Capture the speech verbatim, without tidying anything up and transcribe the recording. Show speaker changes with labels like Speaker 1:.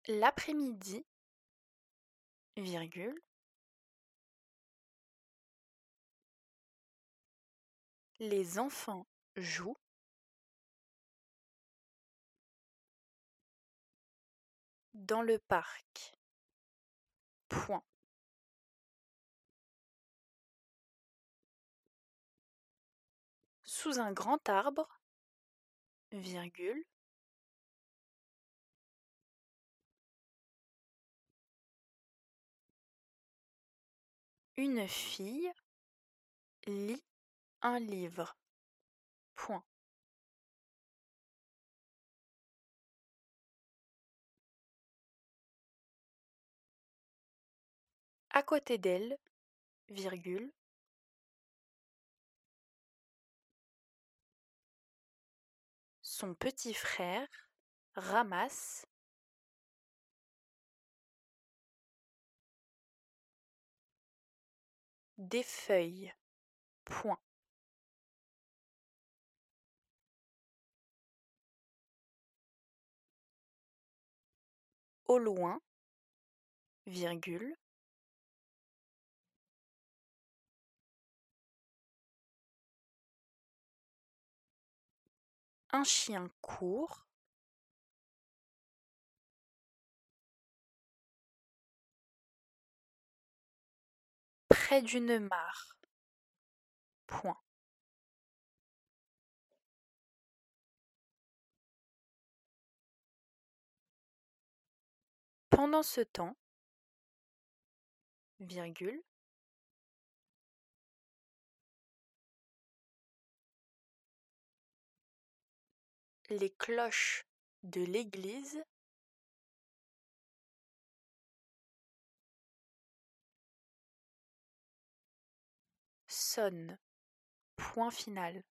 Speaker 1: L'après-midi, virgule, les enfants jouent, dans le parc. Point. Sous un grand arbre, virgule, une fille lit un livre. Point. À côté d'elle, virgule, son petit frère ramasse des feuilles. Point. Au loin, virgule, un chien court, près d'une mare. Point. Pendant ce temps, virgule, les cloches de l'église sonnent. Point final.